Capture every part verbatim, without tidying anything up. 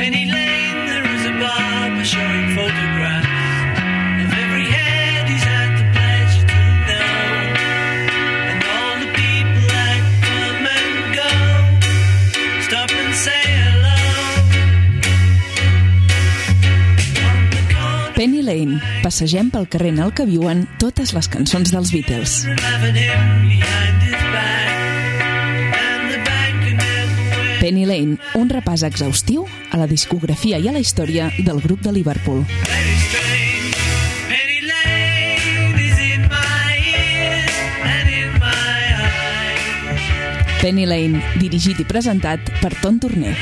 Penny Lane, there is a barber showing photographs of every head he's had the pleasure to know, and all the people that come and go stop and say hello. Penny Lane, passegem pel carrer en el que viuen totes les cançons dels Beatles. Penny Lane, un repàs exhaustiu a la discografia i a la història del grup de Liverpool. Penny Lane, dirigit i presentat per Ton Torner.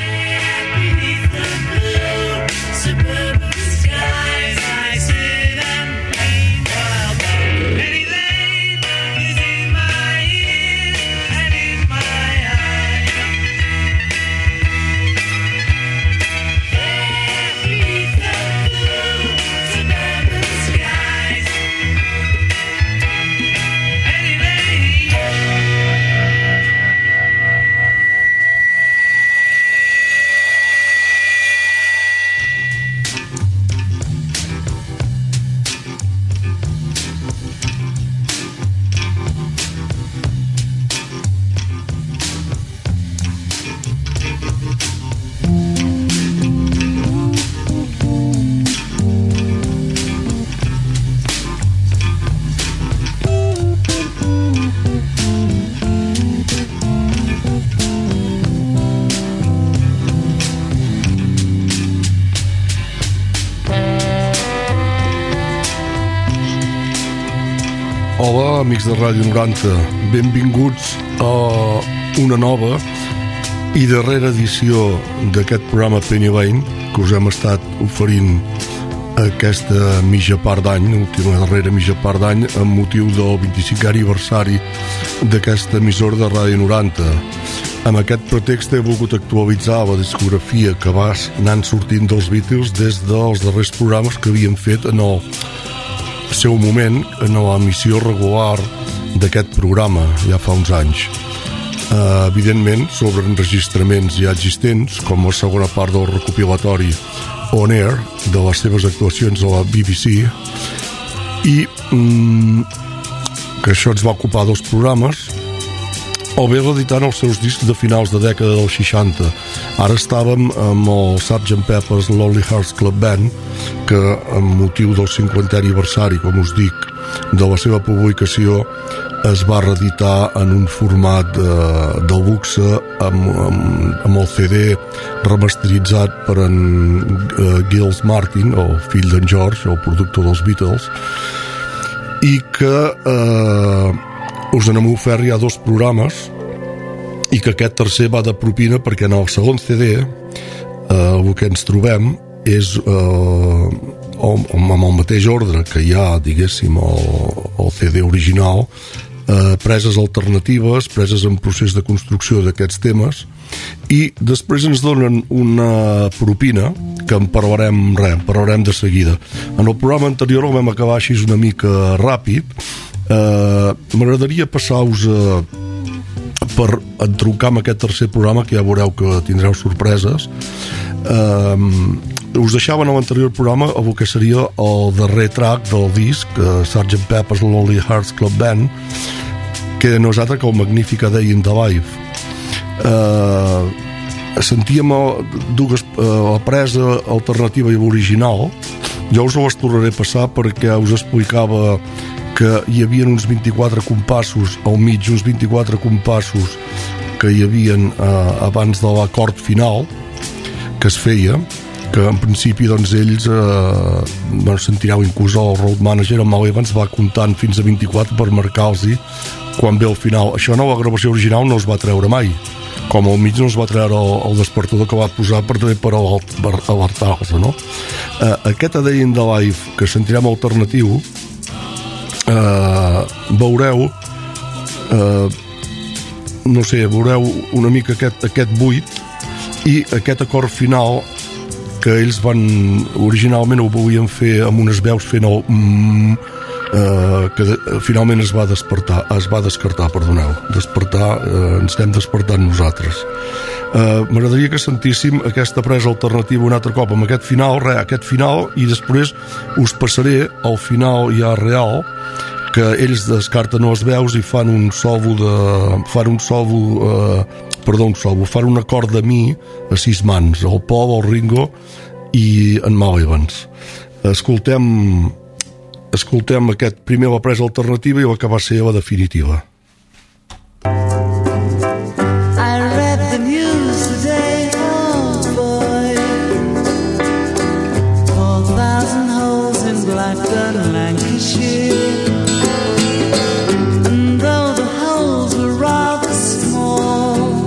Hola, amics de Ràdio noranta, benvinguts a una nova i darrera edició d'aquest programa Penny Lane que us hem estat oferint aquesta mitja part d'any, l'última darrera mitja part d'any, amb motiu del vint-i-cinquè aniversari d'aquesta emissora de Ràdio noranta. Amb aquest pretext he volgut actualitzar la discografia que va anant sortint dels Beatles des dels darrers programes que havien fet en el seu moment en l'emissió regular d'aquest programa ja fa uns anys. Uh, evidentment, sobre enregistraments ja existents, com la segona part del recopilatori On Air de les seves actuacions a la B B C, i mm, que això ens va ocupar dos programes, o bé reeditant els seus discs de finals de dècada dels seixanta. Ara estàvem amb el sergent Pepper's Lonely Hearts Club Band, que amb motiu del cinquantè aniversari, com us dic, de la seva publicació, es va reeditar en un format de, de luxe amb, amb, amb el C D remasteritzat per en uh, Giles Martin, el fill d'en George, el productor dels Beatles, i que eh, us n'hem ofert ja dos programes i que aquest tercer va de propina perquè en el segon C D eh, el que ens trobem és eh, amb el mateix ordre que hi ha, diguéssim, el, el C D original, eh, preses alternatives, preses en procés de construcció d'aquests temes, i després ens donen una propina que en parlarem, res, en parlarem de seguida. En el programa anterior el vam acabar així una mica ràpid. eh, m'agradaria passar-vos eh, per entroncar amb aquest tercer programa, que ja veureu que tindreu sorpreses. eh, us deixava en l'anterior programa el que seria el darrer track del disc, eh, sergent Pepper's Lonely Hearts Club Band, que no és altre que el Magnifica Day in the Life. eh, sentíem dues, eh, la presa alternativa i l'original. Jo us les tornaré a passar perquè us explicava que hi havia uns vint-i-quatre compassos al mig, uns vint-i-quatre compassos que hi havien eh, abans de l'acord final que es feia, que en principi doncs ells eh, bueno, sentireu inclús el road manager, el Mal Evans, va comptant fins a vint-i-quatre per marcar-los quan ve al final. Això no, la gravació original no es va treure mai, com al mig no es va treure el, el despertador que va posar per, per alertar-los, no? Eh, aquest A Day in the Life que sentirem alternatiu, eh, veureu eh, no sé, veureu una mica aquest, aquest buit i aquest acord final que ells van, originalment ho volien fer amb unes veus fent el mm, eh, que de, finalment es va despertar, es va descartar, perdoneu, despertar, eh, ens estem despertant nosaltres. Uh, m'agradaria que sentíssim aquesta presa alternativa un altre cop amb aquest final, re, aquest final, i després us passaré al final ja real, que ells descarten les veus i fan un sòvol de... fan un sòvol uh, perdó, un sòvol, fan un acord de mi a sis mans, el Paul, el Ringo i en Mal Evans. Escoltem escoltem aquest primer la presa alternativa i la que va ser la definitiva. Blackburn, Lancashire, and though the holes were rather small,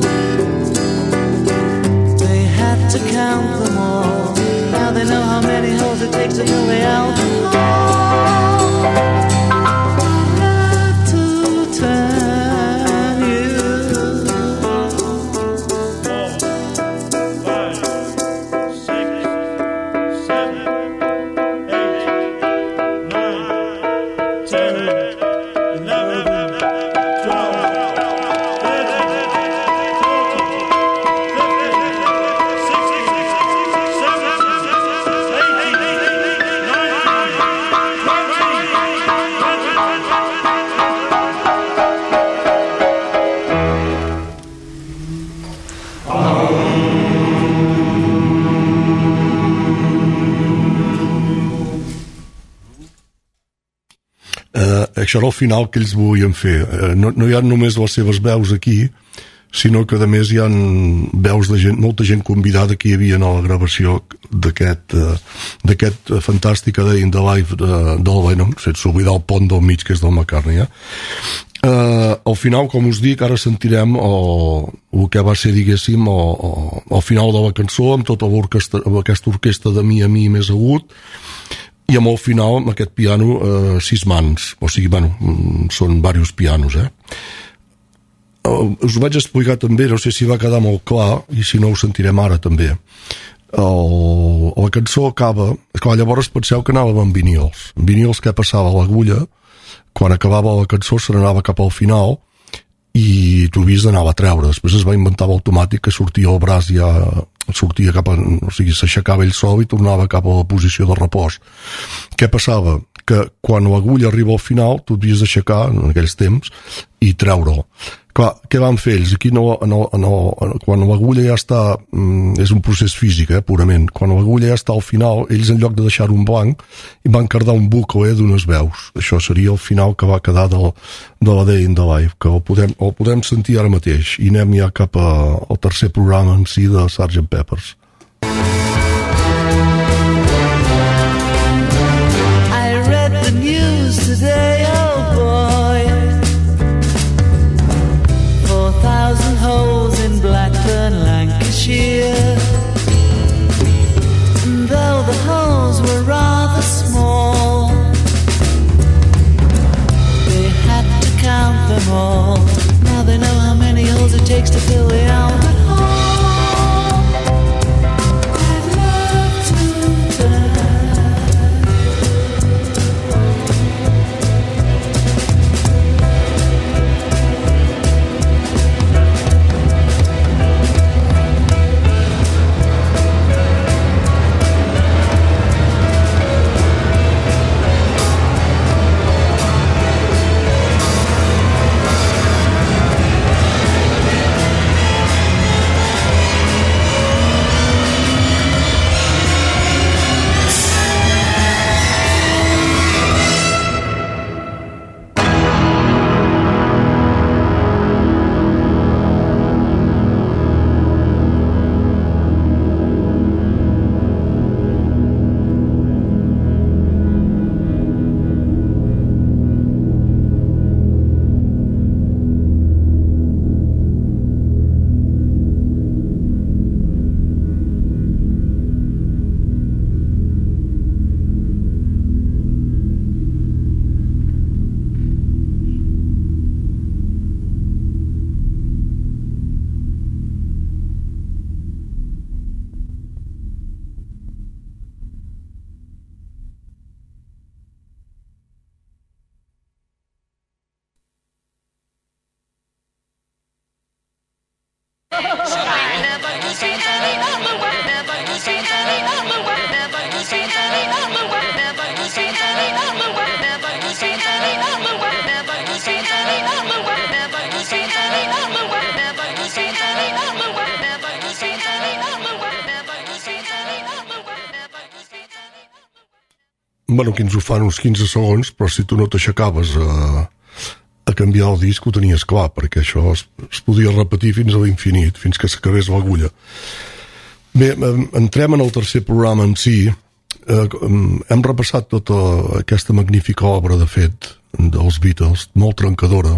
they had to count them all. Now they know how many holes it takes to fill the alcohol. Love to tell you. Four, five, six, seven, això era el final que ells volien fer. No, no hi ha només les seves veus aquí, sinó que a més hi ha veus de gent, molta gent convidada que hi havia a la gravació d'aquest d'aquest fantàstic Day in the Life de, del Lennon, sense oblidar el pont del mig que és del McCartney. Eh? Uh, al final, com us dic, ara sentirem el, el que va ser, diguéssim, el, el, el final de la cançó amb tota l'orquestra, aquesta orquestra de mi a mi més agut, i amb el final, amb aquest piano, eh, sis mans, o sigui, bueno, són diversos pianos, eh? Uh, us ho vaig explicar també, no sé si va quedar molt clar, i si no ho sentirem ara també. El, la cançó acaba, clar, llavors penseu que anàvem amb vinils. En vinils, què passava? L'agulla, quan acabava la cançó, se n'anava cap al final, i tu havies d'anar a treure. Després es va inventar l'automàtic, que sortia el braç ja... sortia cap a, o sigui, s'aixecava ell sol i tornava cap a la posició de repòs. Què passava? Que quan l'agulla arriba al final tu havies d'aixecar, en aquells temps, i treure-ho. Clar, què van fer ells? Aquí no, no, no, quan l'agulla ja està, és un procés físic, eh, purament, quan l'agulla ja està al final, ells en lloc de deixar un blanc, van cardar un bucle d'unes veus. Això seria el final que va quedar del, de la Day in the Life, que el podem, el podem sentir ara mateix, i anem ja cap a, al tercer programa en si de sergeant Pepper's. I read the news today, oh boy. Four thousand holes in Blackburn, Lancashire. And though the holes were rather small, they had to count them all. Now they know how many holes it takes to fill the Albert Hall. Bueno, aquí ens ho fan uns quinze segons, però si tu no t'aixecaves a, a canviar el disc ho tenies clar, perquè això es, es podia repetir fins a l'infinit, fins que s'acabés l'agulla. Bé, entrem en el tercer programa en si. Eh, hem repassat tota aquesta magnífica obra, de fet, dels Beatles, molt trencadora.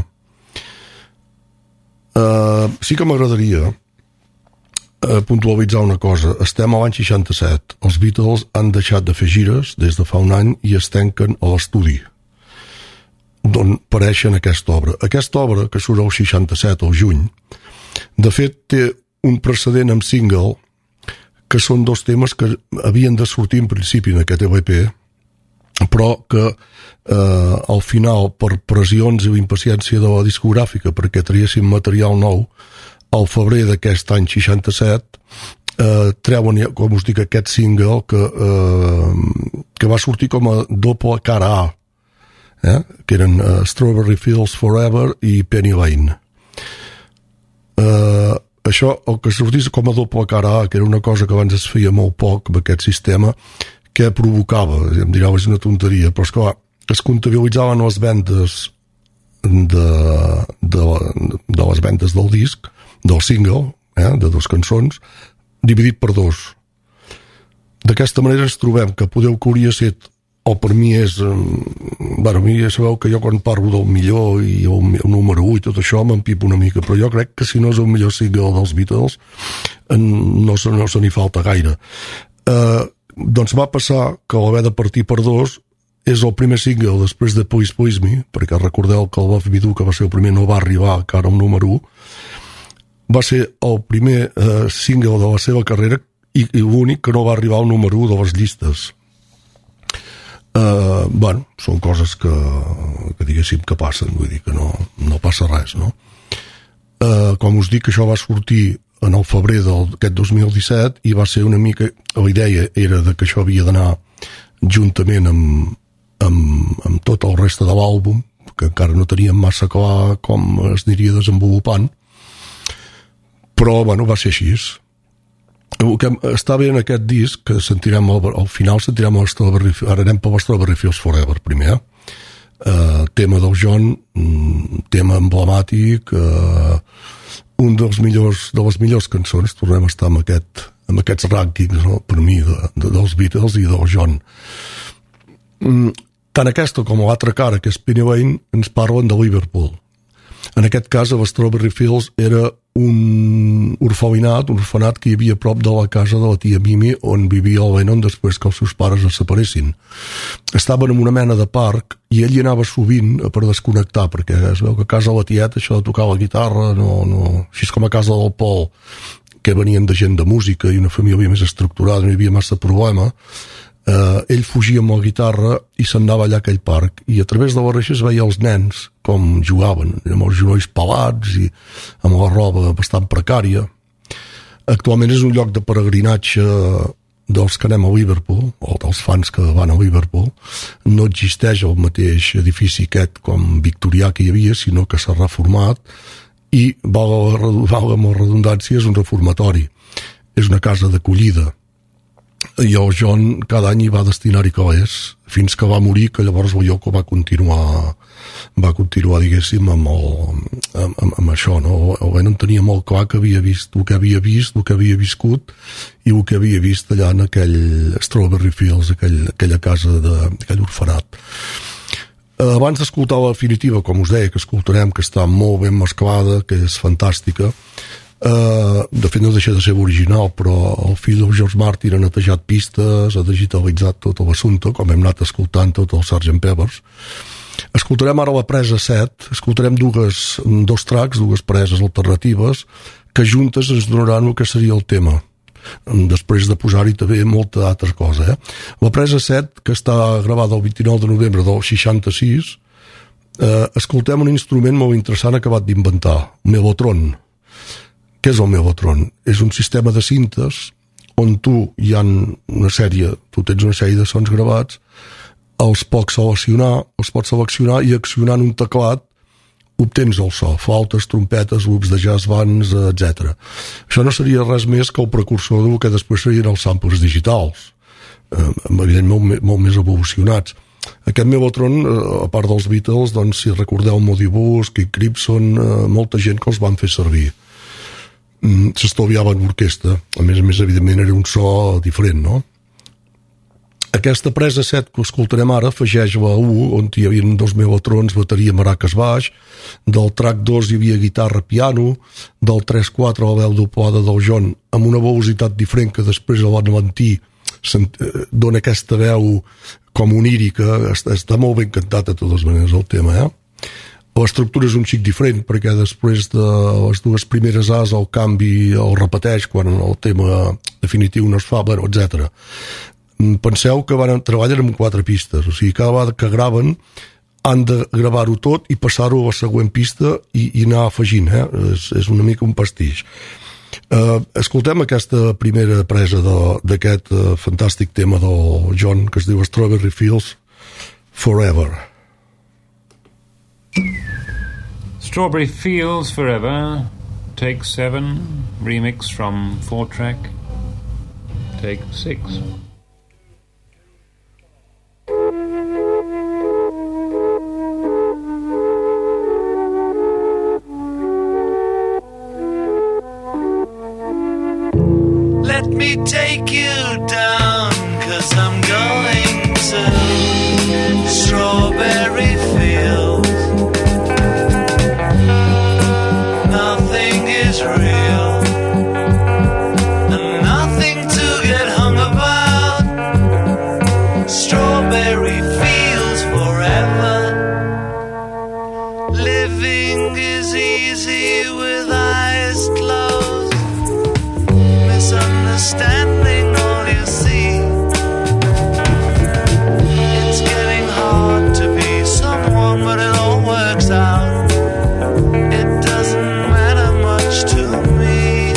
Eh, sí que m'agradaria eh, puntualitzar una cosa. Estem a l'any seixanta-set. Els Beatles han deixat de fer gires des de fa un any i es tanquen a l'estudi d'on apareixen aquesta obra. Aquesta obra, que surt al seixanta-set, al juny, de fet té un precedent amb single, que són dos temes que havien de sortir en principi en aquest L P, però que eh, al final, per pressions i impaciència de la discogràfica perquè triessin material nou, al febrer d'aquest any seixanta-set eh, treuen, com us dic, aquest single que, eh, que va sortir com a doble cara A, eh? que eren uh, Strawberry Fields Forever i Penny Lane. Uh, això, el que sortís com a doble cara A, que era una cosa que abans es feia molt poc amb aquest sistema, que provocava, em direu, és una tonteria, però esclar, es comptabilitzaven les vendes de, de, de les vendes del disc, del single, eh? de dues cançons, dividit per dos. D'aquesta manera ens trobem que podeu que hauria set, o per mi és, bueno, a mi ja sabeu que jo quan parlo del millor i el, el número u i tot això m'empipo una mica, però jo crec que si no és el millor single dels Beatles no se, no se n'hi falta gaire. Eh, doncs va passar que l'haver de partir per dos és el primer single després de Please Please Me, perquè recordeu que el Love Me Do, que va ser el primer, no va arribar encara al número u, va ser el primer eh, single de la seva carrera i, i l'únic que no va arribar al número u de les llistes. Uh, bueno, són coses que, que diguéssim que passen, vull dir que no, no passa res, no? Uh, com us dic, això va sortir en el febrer d'aquest dos mil disset i va ser una mica, la idea era de que això havia d'anar juntament amb, amb, amb tot el reste de l'àlbum, que encara no teníem massa clar com es aniria desenvolupant, però bueno, va ser així. El que està bé en aquest disc, que sentirem al, al final sentirem el Strawberry, ara anem per el Strawberry Fields Forever primer, eh? tema del John, tema emblemàtic, eh, un dels millors, de les millors cançons, tornem a estar amb, aquest, amb aquests rànquings, no? Per mi, de, de, dels Beatles i del John. Tant aquesta com l'altra cara, que és Penny Lane, ens parlen de Liverpool. En aquest cas, a Strawberry Fields era un orfelinat, un orfenat que hi havia a prop de la casa de la tia Mimi, on vivia el Lennon després que els seus pares es separessin. Estaven en una mena de parc i ell hi anava sovint per desconnectar, perquè es veu que a casa de la tieta això de tocar la guitarra, no, no, així com a casa del Paul, que venien de gent de música i una família més estructurada, no hi havia massa problema, eh, ell fugia amb la guitarra i se'n anava allà a aquell parc, i a través de les reixes veia els nens com jugaven, amb els genolls pelats i amb la roba bastant precària. Actualment és un lloc de peregrinatge dels que anem a Liverpool, o dels fans que van a Liverpool. No existeix el mateix edifici aquest com victorià que hi havia, sinó que s'ha reformat i, val amb la redundància, és un reformatori. És una casa d'acollida. I el John cada any hi va destinar-hi calés, fins que va morir, que llavors la Yoko va continuar va continuar, diguéssim, amb, el, amb, amb, amb això, no? El Lennon tenia molt clar que havia vist el que havia vist, el que havia viscut i el que havia vist allà en aquell Strawberry Fields, aquell, aquella casa de, aquell orfenat. Abans d'escoltar la definitiva, com us deia, que escoltarem, que està molt ben mesclada, que és fantàstica, Uh, de fet no deixa de ser original, però el fill del George Martin ha netejat pistes, ha digitalitzat tot l'assumpte, com hem anat escoltant tot el sergent Pepper's. Escoltarem ara la presa set, escoltarem dues, dos tracks, dues preses alternatives, que juntes ens donaran el que seria el tema, després de posar-hi també molta altra cosa. Eh? La presa set, que està gravada el vint-i-nou de novembre del seixanta-sis, uh, escoltem un instrument molt interessant acabat d'inventar, Mellotron, Què és el Mellotron? És un sistema de cintes on tu hi ha una sèrie, tu tens una sèrie de sons gravats, els pots seleccionar, els pots seleccionar i accionant un teclat obtens el so, flautes, trompetes, loops de jazz bands, etcètera. Això no seria res més que el precursor del que després serien els samples digitals, eh, evidentment molt, molt més evolucionats. Aquest Mellotron, a part dels Beatles, doncs, si recordeu Modibus, Kid Crimson, eh, molta gent que els van fer servir. Mm, s'estalviava en orquestra. A més a més, evidentment, era un so diferent, no? Aquesta presa set que escoltarem ara afegeix la u, on hi havia dos Mellotrons, bateria, maracas, baix. Del track dos hi havia guitarra, piano. Del tres quatre la veu doblada del John, amb una velocitat diferent que després el van mentir, dona aquesta veu com onírica. Està, està molt ben cantat de totes maneres el tema, eh? L'estructura és un xic diferent, perquè després de les dues primeres A's el canvi el repeteix quan el tema definitiu no es fa, bueno, etcètera. Penseu que van treballar amb quatre pistes, o sigui, cada vegada que graven han de gravar-ho tot i passar-ho a la següent pista i, i anar afegint, eh? És, és una mica un pastís. Uh, escoltem aquesta primera presa d'aquest uh, fantàstic tema del John, que es diu Strawberry Fields Forever. Strawberry Fields Forever, take seven, remix from four track, take six. Let me take you down, 'cause I'm going to Strawberry Fields. Nothing is real, and nothing to get hung about. Strawberry Fields forever. Living is easy with eyes closed. Misunderstanding all you see. It's getting hard to be someone, but it all works out. It doesn't matter much to me.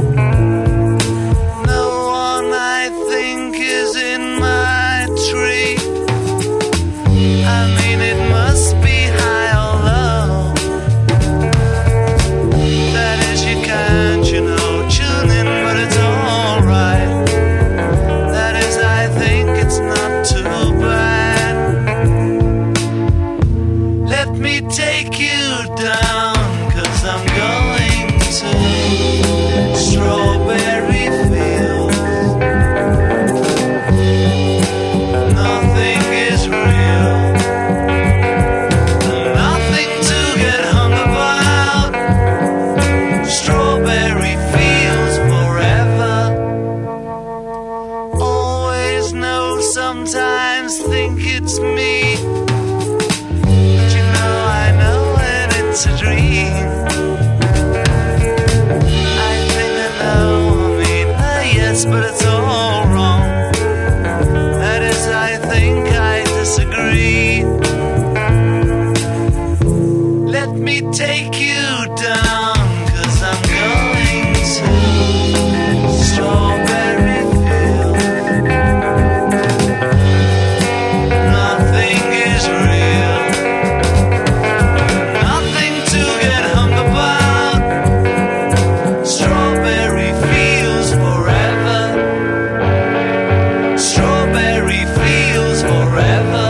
No one I think is in my tree. I mean, it must be high or low. That is, you can't, you know, tune in, but it's alright. That is, I think it's not too bad. Let me take you down, 'cause I'm going to Strawberry Fields. Nothing is real, nothing to get hung about. Strawberry Fields forever. Always know, sometimes think it's me, but you know I know when it's a dream. I think I know, I mean, uh, yes, but it's all wrong. That is, I think I disagree. Let me take you down, 'cause I'm going to Strawberry Fields. Nothing is real, nothing to get hung about. Strawberry Fields forever. Strawberry Fields forever.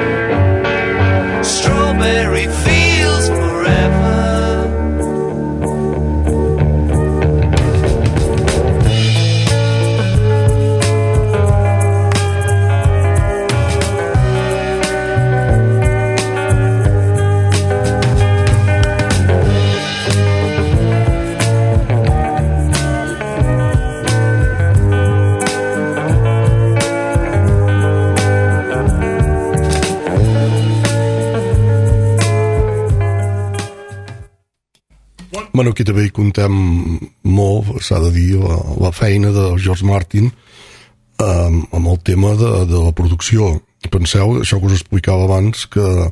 Strawberry Fields forever. Bueno, aquí també hi contem molt, s'ha de dir, la, la feina de George Martin eh, amb el tema de, de la producció. Penseu, això que us explicava abans, que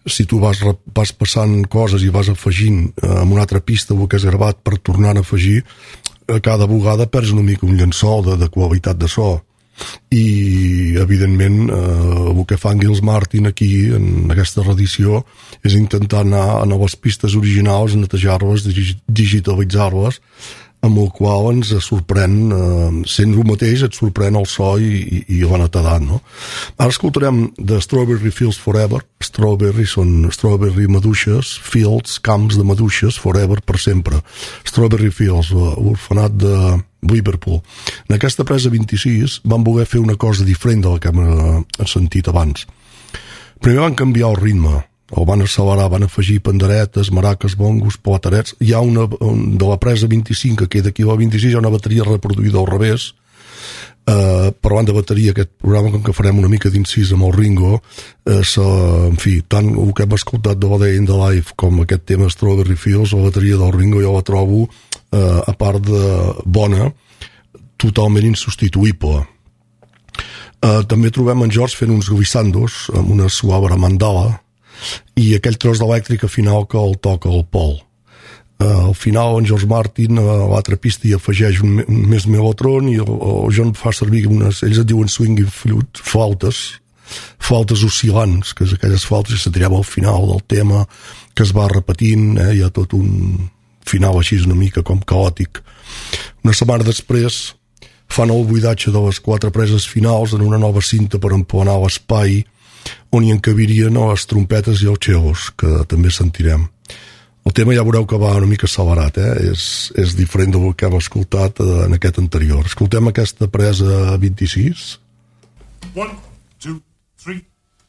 si tu vas, vas passant coses i vas afegint eh, amb una altra pista o que has gravat per tornar a afegir, eh, cada vegada perds una mica un llençol de, de qualitat de so. I evidentment eh, el que fa en Gils Martin aquí en aquesta reedició és intentar anar a noves pistes originals, netejar-les, digitalitzar-les, amb el qual ens sorprèn, eh, sent el mateix, et sorprèn el so i, i, i la netedat, no? Ara escoltarem de Strawberry Fields Forever. Strawberry són Strawberry maduixes, Fields, camps de maduixes, Forever, per sempre. Strawberry Fields, l'orfenat de Liverpool. En aquesta presa vint-i-sis van voler fer una cosa diferent de la que hem sentit abans. Primer van canviar el ritme, el van accelerar, van afegir panderetes, maraques, bongos, platerets. Hi ha una, de la presa vint-i-cinc que queda aquí a la vint-i-sis, hi ha una bateria reproduïda al revés. Uh, parlant de bateria, aquest programa, com que farem una mica d'incís amb el Ringo, uh, so, en fi, tant el que hem escoltat de la Day in the Life com aquest tema Strawberry Fields, la bateria del Ringo jo la trobo, uh, a part de bona, totalment insubstituïble. Uh, també trobem en George fent uns glissandos amb una suave mandala i aquell tros d'elèctrica final que el toca el Paul. Uh, al final en George Martin a l'altra pista hi afegeix un, un més melotron i el, el John fa servir unes, ells et diuen swinging flute, flautes flautes oscil·lants, que és aquelles flautes que se tirava al final del tema que es va repetint, eh? Hi ha tot un final així una mica com caòtic. Una setmana després fan el buidatge de les quatre preses finals en una nova cinta per emplenar l'espai on hi encabirien les trompetes i els cellos, que també sentirem. El tema ja veureu que va una mica accelerat, eh? és, és diferent del que hem escoltat en aquest anterior. Escoltem aquesta presa vint-i-sis. One, two, three.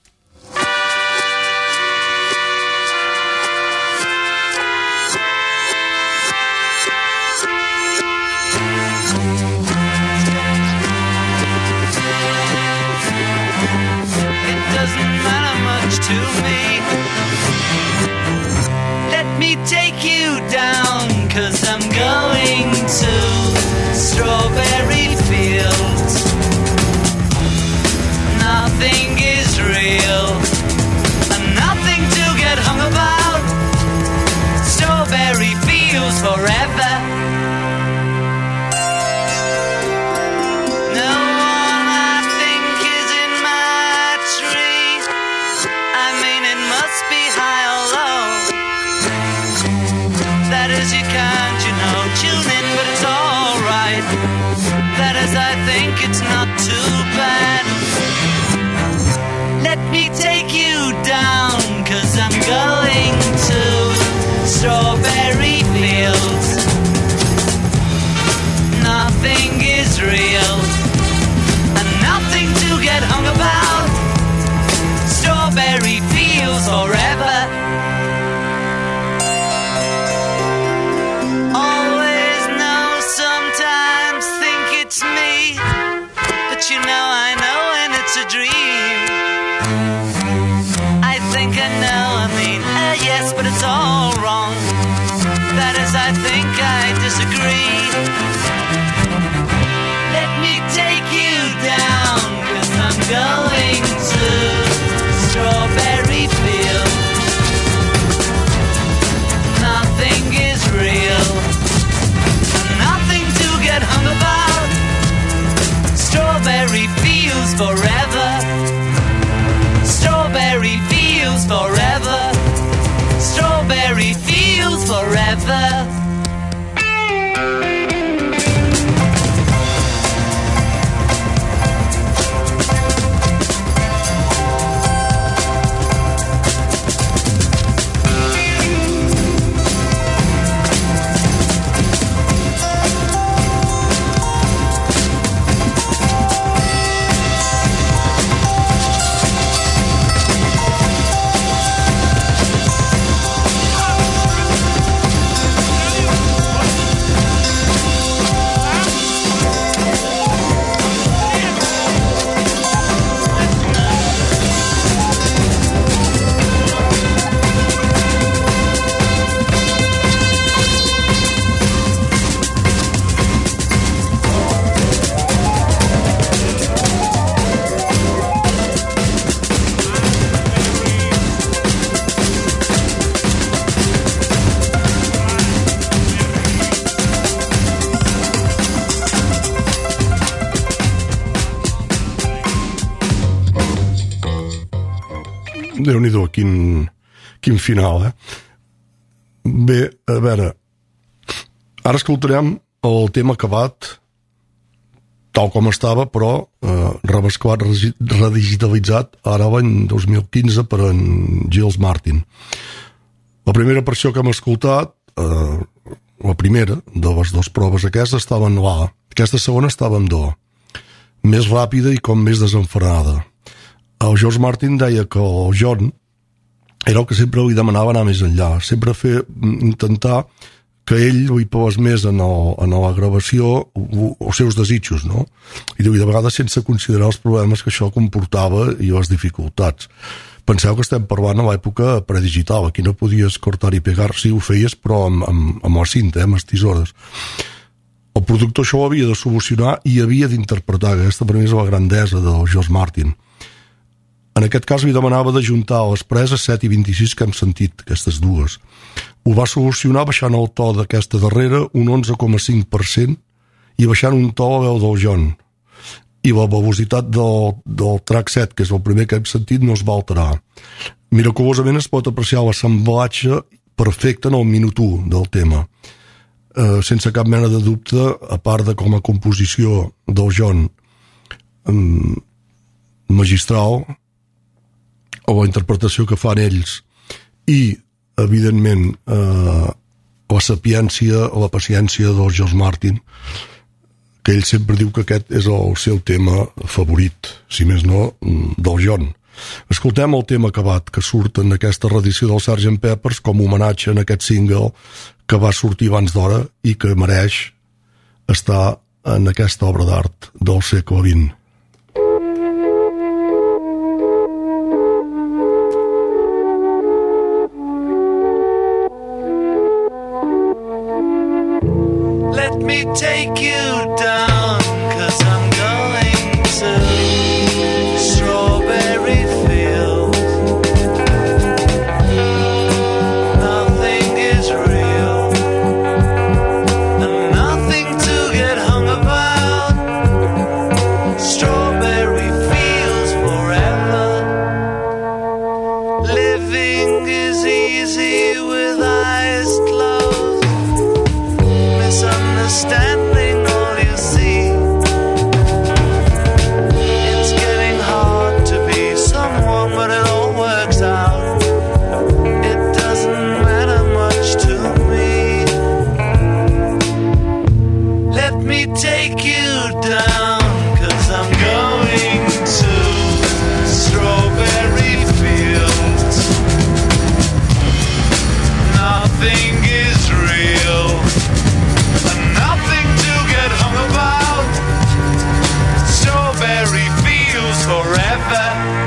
To me, let me take you down, 'cause I'm going to Strawberry Fields. Nothing is real, and nothing to get hung about. Strawberry Fields forever. You can't, you know, tune in, but it's alright. That is, I think it's not too bad. Let me take you down, 'cause I'm going to Strawberry Fields. Nothing is real, and nothing to get hung about. Strawberry Fields forever. Me, but you know I know when it's a dream. I think I know, I mean, uh, yes, but it's all wrong. That is, I think I disagree. Let me take you down, 'cause I'm going to Strawberry Fields. Nothing is real, nothing to get hung about. Strawberry Fields forever. Strawberry Fields forever. Strawberry Fields forever. Déu-n'hi-do, quin, quin final, eh? Bé, a veure, ara escoltarem el tema acabat tal com estava, però eh, rebesclat, redigitalitzat ara l'any dos mil quinze per en Giles Martin. La primera versió que hem escoltat, eh, la primera de les dues proves aquestes, estava en l'A, aquesta segona estava en Do, més ràpida i com més desenfrenada. El George Martin deia que el John era el que sempre li demanava anar més enllà, sempre fer, intentar que ell li pos més en, el, en la gravació els seus desitjos, no? I de vegades sense considerar els problemes que això comportava i les dificultats. Penseu que estem parlant a l'època predigital, aquí no podies cortar i pegar, sí, ho feies, però amb, amb, amb la cinta, eh, amb les tisores. El productor això ho havia de solucionar i havia d'interpretar, aquesta per mi és la grandesa del George Martin. En aquest cas li demanava d'ajuntar les preses set i vint-i-sis que hem sentit, aquestes dues. Ho va solucionar baixant el to d'aquesta darrera un onze coma cinc per cent i baixant un to a la veu del John. I la velocitat del, del track set, que és el primer que hem sentit, no es va alterar. Miraculosament es pot apreciar l'assemblatge perfecte en el minut u del tema. Eh, sense cap mena de dubte, a part de com a composició del John eh, magistral, o la interpretació que fan ells i, evidentment, eh, la sapiència, la paciència del George Martin, que ell sempre diu que aquest és el seu tema favorit, si més no, del John. Escoltem el tema acabat que surt en aquesta reedició del sergent Pepper's com a homenatge en aquest single que va sortir abans d'hora i que mereix estar en aquesta obra d'art del segle vint. Let me take you down, 'cause I'm going to strawberry fields. Nothing is real, and nothing to get hung about. Strawberry fields forever. Living is easy with eyes closed. Misunderstanding all you see. It's getting hard to be someone, but it all works out. It doesn't matter much to me. Let me take you down, 'cause I'm going to strawberry fields. Nothing is real, nothing to get hung about. Strawberry fields forever.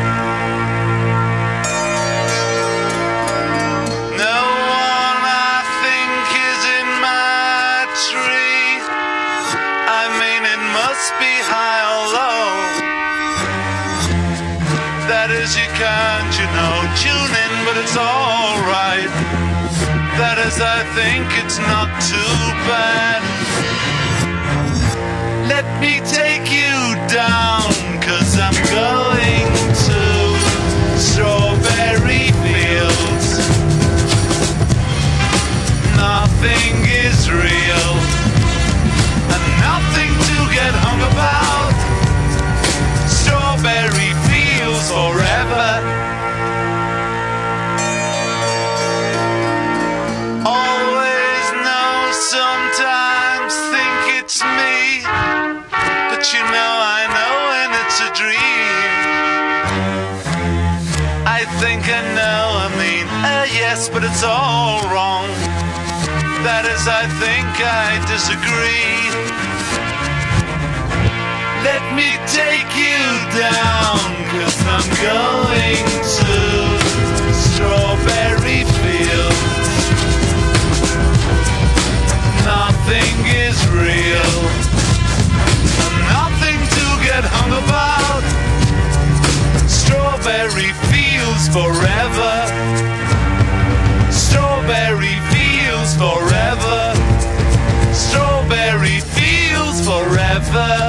No one I think is in my tree. I mean, it must be high or low. That is, you can't, you know, tune in, but it's alright. That is, I think it's not too bad. Let me take you down, 'cause I'm going to strawberry fields. Nothing is real, and nothing to get hung about. Strawberry fields forever. Always know, sometimes think it's me, but you know I know when it's a dream. I think I know, I mean, uh, yes, but it's all wrong. That is, I think I disagree. Let me take you down, 'cause I'm going to strawberry fields. Nothing is real, nothing to get hung about. Strawberry fields forever. Strawberry fields forever. Strawberry fields forever.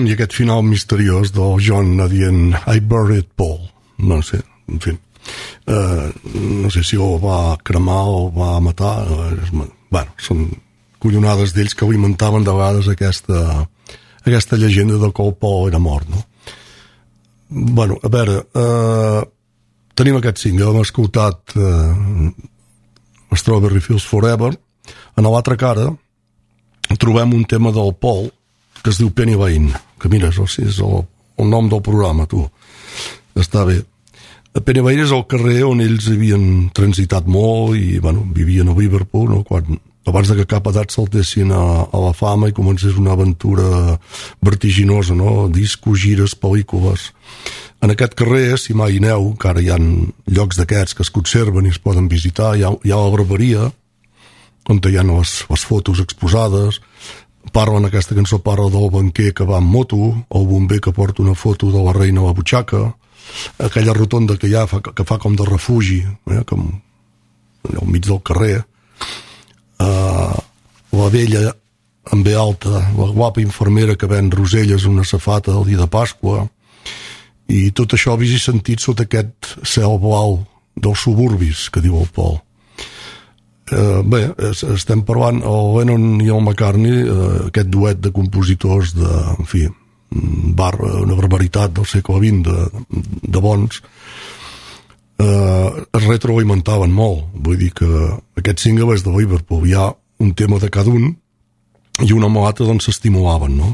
i aquest final misteriós del John dient I buried Paul, no sé, en fi, uh, no sé si ho va cremar o va matar, uh, bueno, són collonades d'ells que ho inventaven de vegades aquesta, aquesta llegenda de que el Paul era mort, no? Bueno, a veure, uh, tenim aquest single, hem escoltat uh, Strawberry Fields Forever. En l'altra cara trobem un tema del Paul que es diu Penny Lane, que mira, és el, el nom del programa, tu. Està bé. Penny Lane és el carrer on ells havien transitat molt i, bueno, vivien a Liverpool, no? Quan, abans de que cap edat saltessin a, a la fama i comencés una aventura vertiginosa, no? Discos, gires, pel·lícules. En aquest carrer, si mai hi aneu, encara hi ha llocs d'aquests que es conserven i es poden visitar, hi ha, hi ha la barberia, on hi ha les, les fotos exposades, parlen, aquesta cançó parla del banquer que va amb moto, el bomber que porta una foto de la reina a la butxaca, aquella rotonda que hi ha fa, que fa com de refugi, eh, com al mig del carrer, uh, la vella amb ve alta, la guapa infermera que ven roselles una safata el dia de Pasqua, i tot això vist i sentit sota aquest cel blau dels suburbis, que diu el Paul. Uh, bé, estem parlant el Lennon i el McCartney, uh, aquest duet de compositors de, en fi, bar, una barbaritat del segle vint de, de bons, uh, es retroalimentaven molt. Vull dir que aquest single és de Liverpool, hi ha un tema de cada un i una amb l'altra doncs s'estimulaven, no?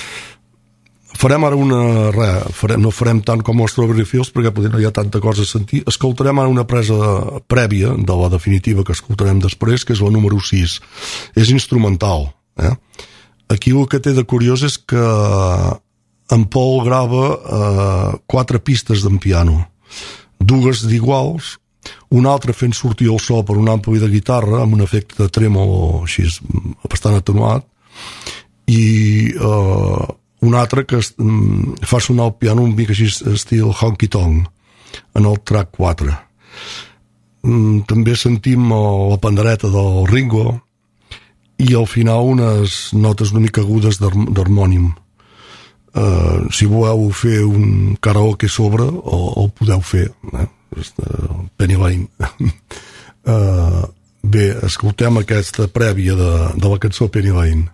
Farem ara una... Res, farem, no farem tant com els Strawberry Fields perquè potser no hi ha tanta cosa a sentir. Escoltarem ara una presa prèvia de la definitiva que escoltarem després, que és la número sis. És instrumental. Eh? Aquí el que té de curiós és que en Paul grava eh, quatre pistes d'en piano. Dues d'iguals, una altra fent sortir el so per un ampli de guitarra amb un efecte de trèmol així bastant atenuat i... Eh, un altre que fa sonar el piano un mica així estil honky-tonk en el track quatre. També sentim la pandereta del Ringo i al final unes notes una mica agudes d'harmònium. Uh, si voleu fer un karaoke sobre o, o el podeu fer, eh? Penny Lane. uh, bé, escoltem aquesta prèvia de, de la cançó Penny Lane.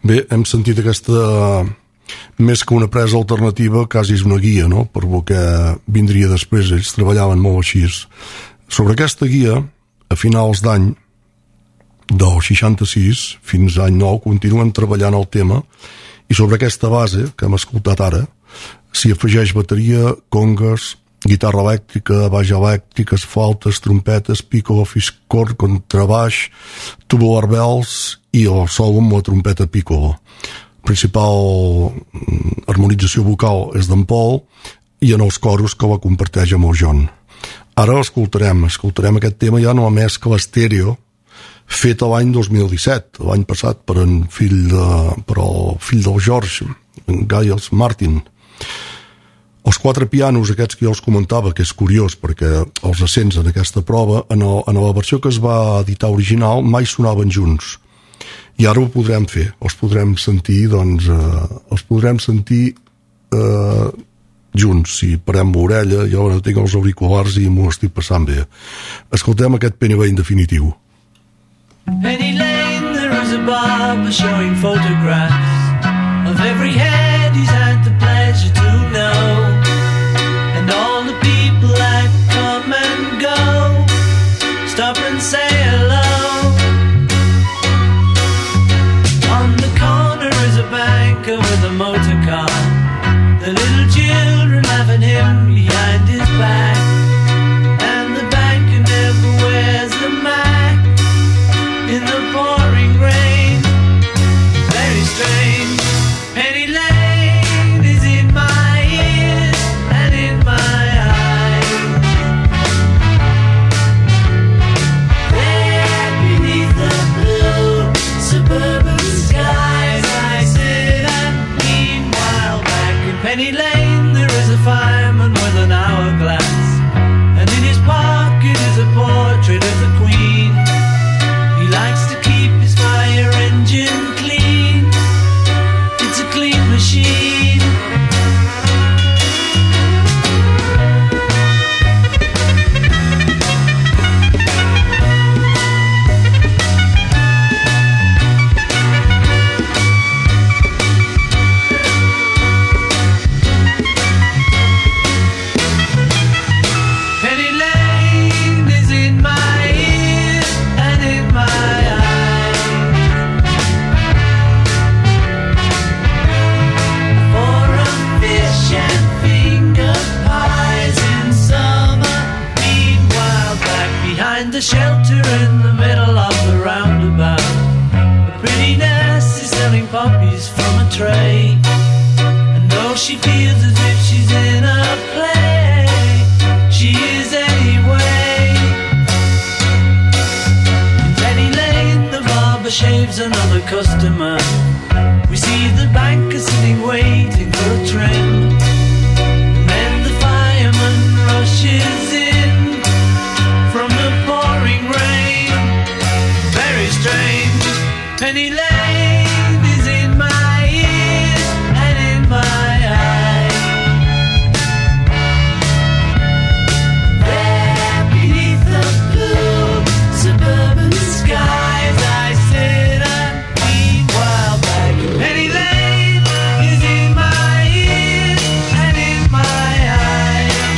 Bé, hem sentit aquesta, més que una presa alternativa, quasi és una guia, no?, per el que vindria després. Ells treballaven molt així. Sobre aquesta guia, a finals d'any del seixanta-sis fins a any nou, continuen treballant el tema, i sobre aquesta base que hem escoltat ara s'hi afegeix bateria, congues, guitarra elèctrica, baix elèctriques, flautes, trompetes, piccolo, fiscorn, contrabaix, tubular bells i el solo amb la trompeta piccolo. Principal harmonització vocal és d'en Paul, i en els coros que la comparteix amb el John. Ara escoltarem, escoltarem aquest tema ja en la mescla estèreo feta l'any dos mil disset, l'any passat, per, en fill de, per el fill del George, en Giles Martin. Els quatre pianos aquests que jo els comentava, que és curiós perquè els accents en aquesta prova, en, el, en la versió que es va editar original mai sonaven junts, i ara ho podrem fer, els podrem sentir, doncs, eh, els podrem sentir eh, junts, si parem l'orella. Jo ara tinc els auriculars i m'ho estic passant bé. Escoltem aquest Penny Lane definitiu. Penny Lane, there is a barber showing photographs of every head he's had the pleasure to know, and all the people that come and go stop and say hello. On the corner is a banker with a motor car, the little children laughing him behind his back, and the banker never wears a mask in the pouring rain. Very strange. Penny Lane is in my ears and in my eyes. There beneath the blue suburban skies I sit and meanwhile back in Penny Lane there is a fireman with an hourglass, and in his pocket is a portrait of the Queen. He likes to keep his fire engine clean. It's a clean machine. Penny Lane is in my ears and in my eyes. For a fish and finger pies in summer. Meanwhile, back behind the shelter in the middle of the roundabout, a pretty nurse is selling poppies from a tray, and though she feels as if she's in a play, she is anyway. In Penny Lane, the barber shaves another customer. We see the banker sitting waiting for a trim, and then the fireman rushes in from the pouring rain. Very strange. Penny Lane is in my ears and in my eyes. There beneath the blue suburban skies I sit and meanwhile back in Penny Lane is in my ears and in my eyes.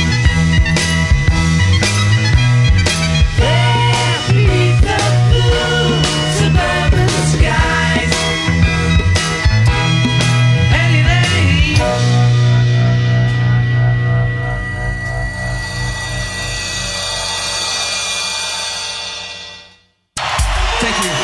There beneath the blue suburban skies, Penny Lane. Thank you.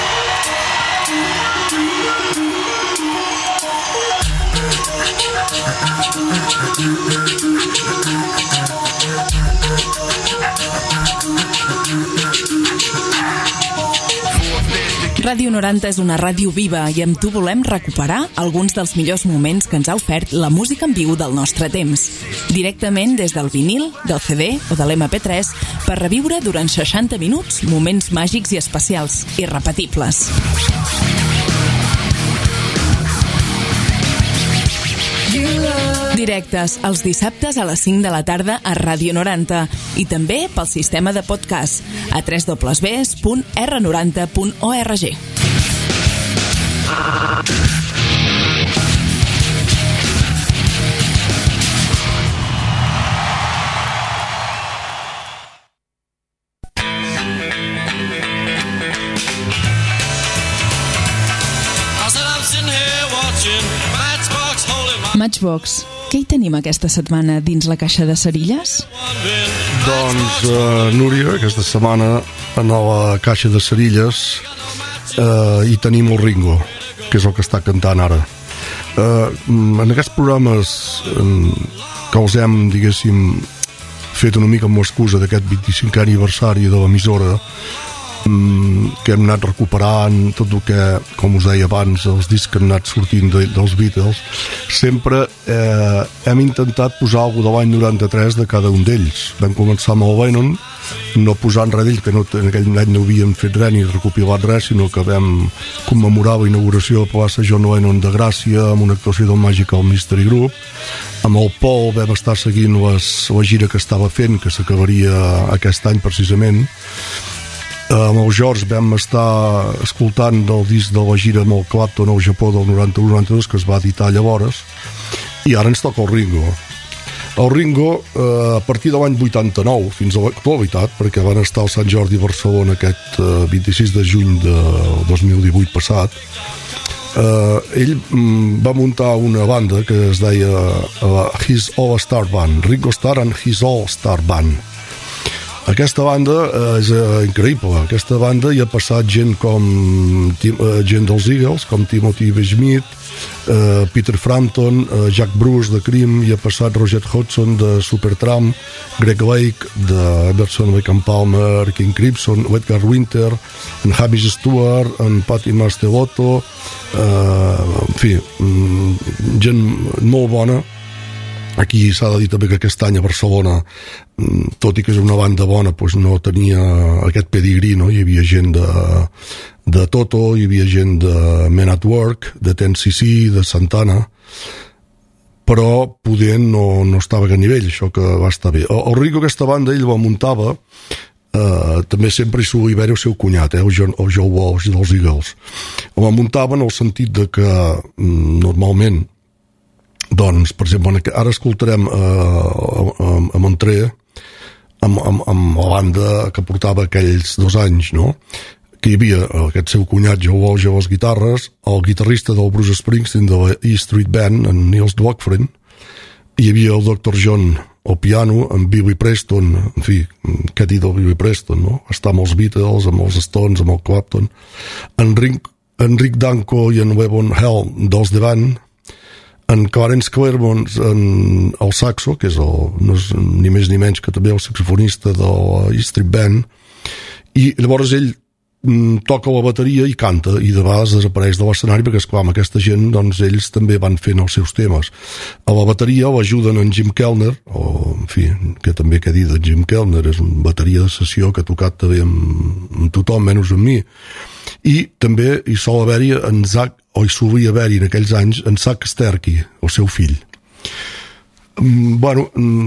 Ràdio noranta és una ràdio viva i amb tu volem recuperar alguns dels millors moments que ens ha ofert la música en viu del nostre temps. Directament des del vinil, del C D o de l'M P tres per reviure durant seixanta minuts moments màgics i especials, irrepetibles. Directes els dissabtes a les cinc de la tarda a Ràdio noranta i també pel sistema de podcast a w w w punt r noranta punt org. Matchbox, què hi tenim aquesta setmana dins la caixa de cerilles? Doncs, uh, Núria, aquesta setmana en la caixa de cerilles uh, hi tenim el Ringo, que és el que està cantant ara. Uh, en aquests programes um, que els hem, diguéssim, fet una mica amb l'excusa d'aquest vint-i-cinquè aniversari de l'emissora, um, que hem anat recuperant tot el que, com us deia abans, els discs que han anat sortint de, dels Beatles, sempre eh, hem intentat posar alguna de l'any noranta-tres de cada un d'ells. Vam començar amb el Lennon, no posant res d'ell, que no, en aquell any no havíem fet res ni recopilat res, sinó que vam commemorar la inauguració de plaça John Lennon de Gràcia amb una actuació del Magical Mystery Group. Amb el Paul vam estar seguint les, la gira que estava fent, que s'acabaria aquest any precisament. Amb el George vam estar escoltant el disc de la gira amb el Clapton al Japó del noranta-u noranta-dos, que es va editar llavors, i ara ens toca el Ringo. El Ringo, eh, a partir de l'any vuitanta-nou fins a l'actualitat, perquè van estar al Sant Jordi Barcelona aquest eh, vint-i-sis de juny del dos mil divuit passat, eh, ell mm, va muntar una banda que es deia uh, His All Star Band, Ringo Starr and His All Star Band. Aquesta banda eh, és eh, increïble. Aquesta banda hi ha passat gent com Tim, eh, gent dels Eagles, com Timothy B. Schmidt, eh, Peter Frampton, eh, Jack Bruce de Cream, hi ha passat Roger Hodgson de Supertramp, Greg Lake de Emerson, Lake and Palmer, King Crimson, Edgar Winter, en Hamish Stewart, en Patti Mastelotto, eh, en fi, gent molt bona. Aquí s'ha de dir també que aquest any a Barcelona, tot i que és una banda bona, doncs no tenia aquest pedigrí, no? Hi havia gent de, de Toto, hi havia gent de Men at Work, de Ten C C, de Santana, però poder no, no estava a aquest nivell, això que va estar bé. El, el Ringo, aquesta banda, ell la muntava, eh, també sempre hi solia haver el seu cunyat, eh, el, John, el Joe Walsh dels Eagles. La muntava en el sentit de que normalment, doncs, per exemple, ara escoltarem eh, a, a Montré amb, amb, amb la banda que portava aquells dos anys, no? Que hi havia aquest seu cunyat Joe Walsh a les guitarres, el guitarrista del Bruce Springsteen de la E Street Band, en Nils Dogfriend, hi havia el doctor John al piano, amb Billy Preston, en fi, què dir del Billy Preston, no? Està amb els Beatles, amb els Stones, amb el Clapton, Enric, Enric Danko i en Levon Helm dels The Band, en Clarence Claremont en el saxo, que és, el, no és ni més ni menys que també el saxofonista de la E Street Band, i llavors ell mm, toca la bateria i canta, i de vegades desapareix de l'escenari perquè, esclar, amb aquesta gent, doncs ells també van fent els seus temes. A la bateria l'ajuden en Jim Kellner, o, en fi, que també què dir de Jim Kellner, és una bateria de sessió que ha tocat també amb, amb tothom, menys amb mi, i també hi sol haver-hi en Zach, o hi solia haver-hi en aquells anys, en Zach Sterky, el seu fill. Mm, bueno,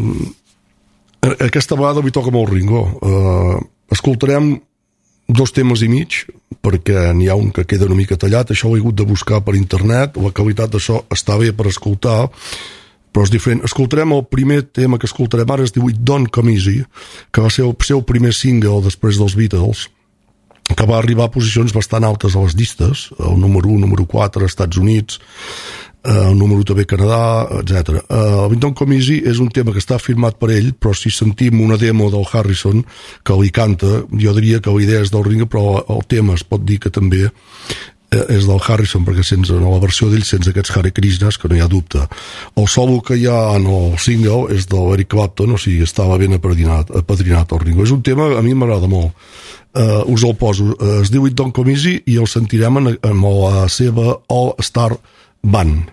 mm, aquesta vegada li toca molt Ringo. Uh, escoltarem dos temes i mig, perquè n'hi ha un que queda una mica tallat, això ho he hagut de buscar per internet, la qualitat d'això està bé per escoltar, però és diferent. Escoltarem el primer tema que escoltarem ara, es diu It Don't Come Easy, que va ser el seu primer single després dels Beatles, que va arribar a posicions bastant altes a les llistes, el número u, número quatre, Estats Units, el número també Canadà, etcètera. El It Don't Come Easy és un tema que està firmat per ell, però si sentim una demo del Harrison que li canta, jo diria que la idea és del Ringo, però el tema es pot dir que també és del Harrison, perquè sense la versió d'ell, sense aquests Hare Krishnas, que no hi ha dubte. El solo que hi ha en el single és de l'Eric Clapton, o sigui, estava ben apadrinat, apadrinat el Ringo. És un tema, a mi m'agrada molt. Uh, us el poso, uh, es diu It Don't Come Easy i el sentirem en, en la seva All Star Band.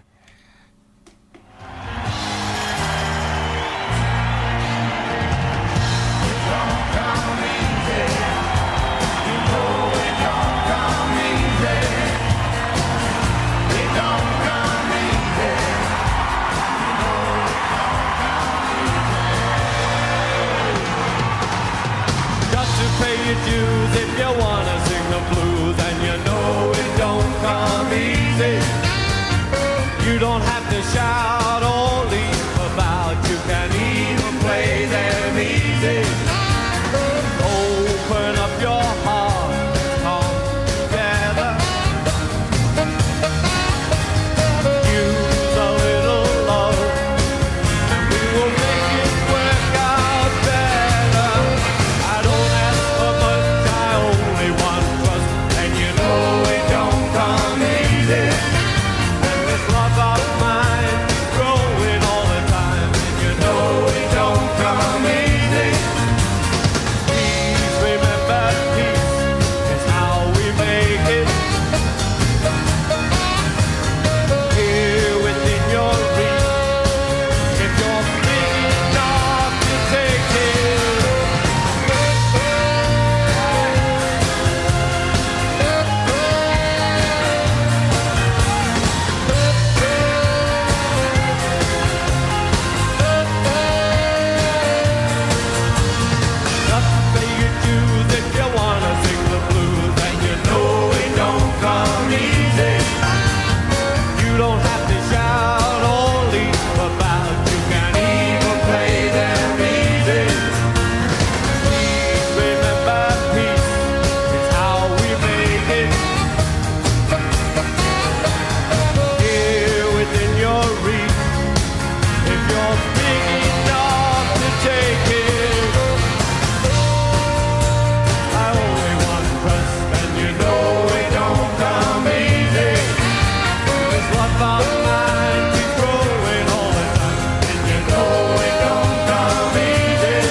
You don't have to shout or leap about. You can even play them easy. Please remember, peace is how we make it. Here within your reach, if you're big enough to take it. I only want trust, and you know it don't come easy. This love of mine keeps growing all the time, and you know it don't come easy.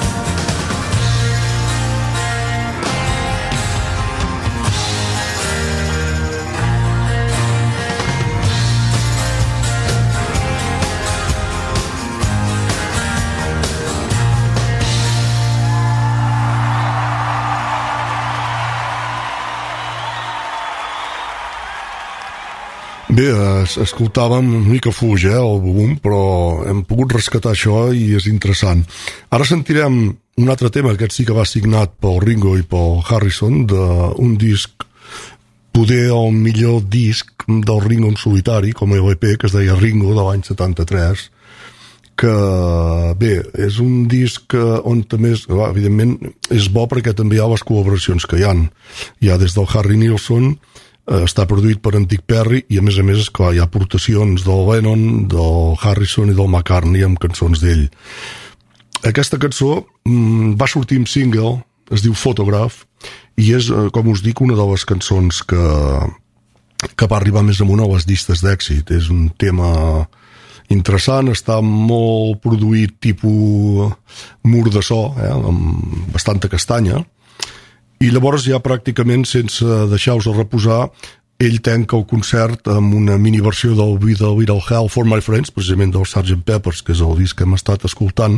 Bé, es, escoltàvem una mica fuig, eh, el boom, però hem pogut rescatar això i és interessant. Ara sentirem un altre tema, aquest sí que va signat pel Ringo i pel Harrison, d'un disc, poder el millor disc del Ringo en solitari, com a L P, que es deia Ringo, de l'any setanta-tres, que, bé, és un disc on també, és, evidentment, és bo perquè també hi ha les col·laboracions que hi ha. Hi ha des del Harry Nilsson, està produït per en Dick Perry i a més a més, esclar, hi ha aportacions del Lennon, del Harrison i del McCartney amb cançons d'ell. Aquesta cançó mm, va sortir en single, es diu Photograph, i és, com us dic, una de les cançons que, que va arribar més amunt a les llistes d'èxit. És un tema interessant, està molt produït tipus mur de so, eh, amb bastanta castanya. I llavors ja pràcticament sense deixar-vos a reposar, ell tanca el concert amb una mini versió del With a Little Hell for My Friends, precisament del sergeant Pepper's, que és el disc que hem estat escoltant.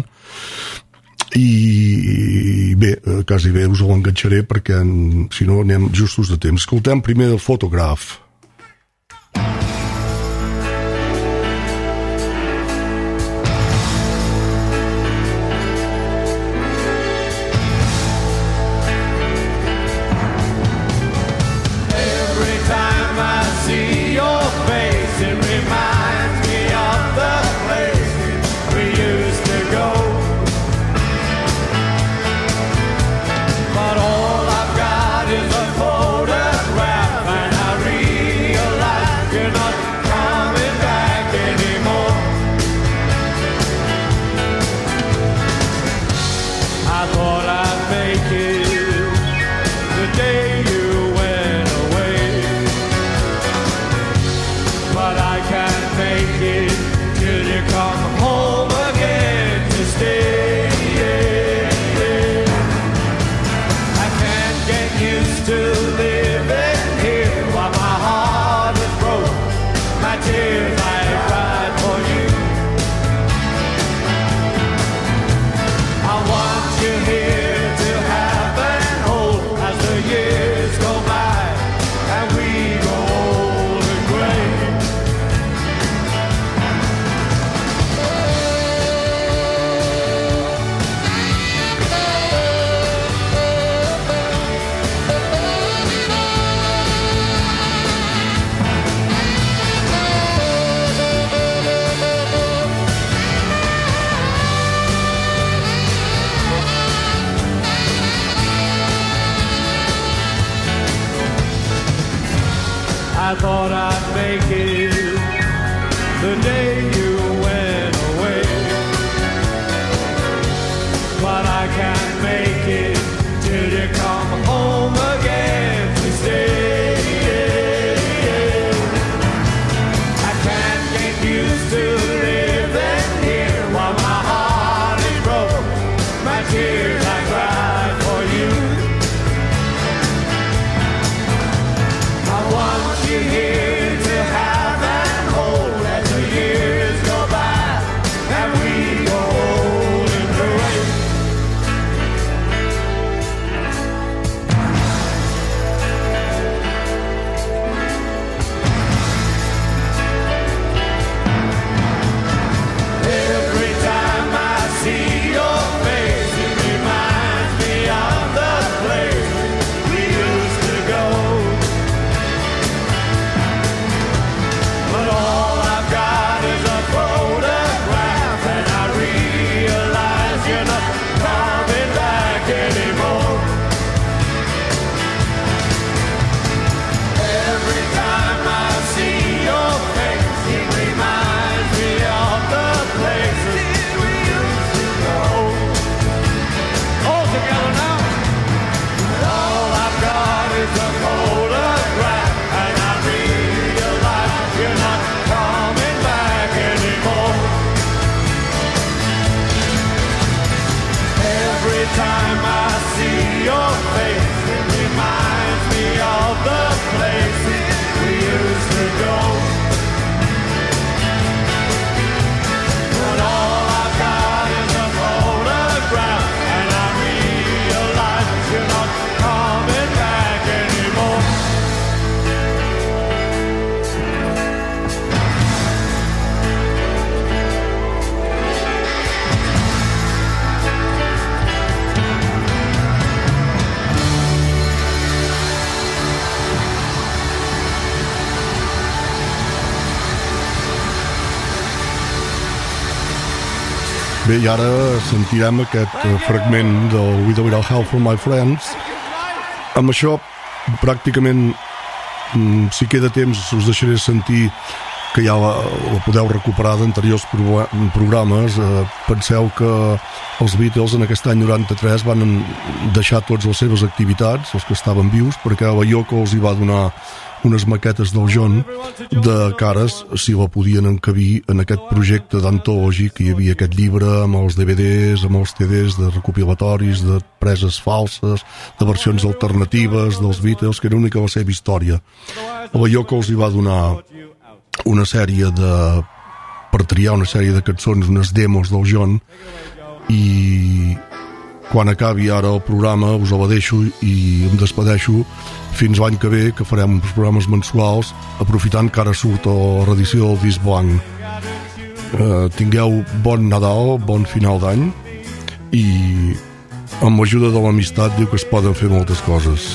I bé, quasi bé us l'enganxaré perquè si no anem justos de temps. Escoltem primer el Photograph. But all I've got is a photograph, and I read Bé, i ara sentirem aquest eh, fragment del With a Little Help from My Friends. Amb això, pràcticament, mm, si queda temps, us deixaré sentir que ja la, la podeu recuperar d'anteriors pro programes. Eh, penseu que els Beatles en aquest any noranta-tres van deixar totes les seves activitats, els que estaven vius, perquè la Yoko els hi va donar unes maquetes del John de cares si la podien encabir en aquest projecte d'Anthology, que hi havia aquest llibre amb els D V Ds, amb els C Ds de recopilatoris, de preses falses, de versions alternatives dels Beatles, que era única la seva història. La Yoko els hi va donar una sèrie de... per triar una sèrie de cançons, unes demos del John, i quan acabi ara el programa us la deixo i em despedeixo fins l'any que ve, que farem uns programes mensuals, aprofitant que ara surt la reedició del disc blanc. Eh, tingueu bon Nadal, bon final d'any, i amb l'ajuda de l'amistat diu que es poden fer moltes coses.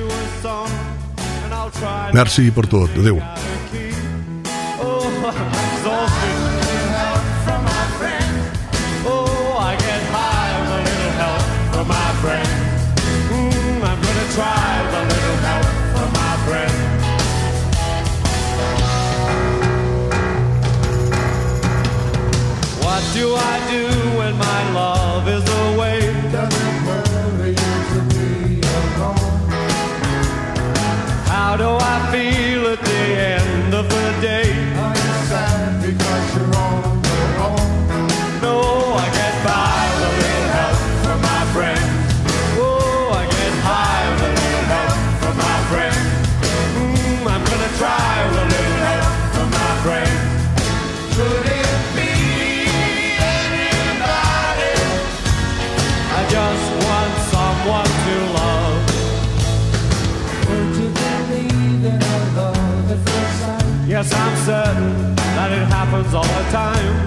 Merci per tot, adeu. What do I do when my love is away? Doesn't worry you to be alone. How do I feel at the end of the day? Are you sad because you're on your own? No, I get by with a little help from my friends. Oh, I get high with a little help from my friends. Mm, I'm gonna try with a little help from my friends. Could it be anybody? I just want someone to love. Would you believe in a love at first sight? Yes, I'm certain that it happens all the time.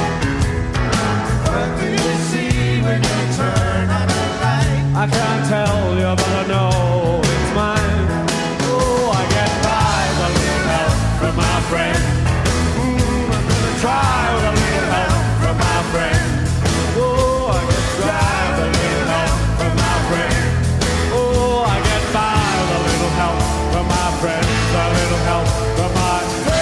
What do you see when you turn on the light? I can't tell you, but I know it's mine. Oh, I get by with a little help from my friend. Mm, I'm gonna try with a little help from my friend. Oh, I get by with a little help from my friend. Oh, I get by with a little help from my friend. A little help from my friend.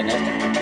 it.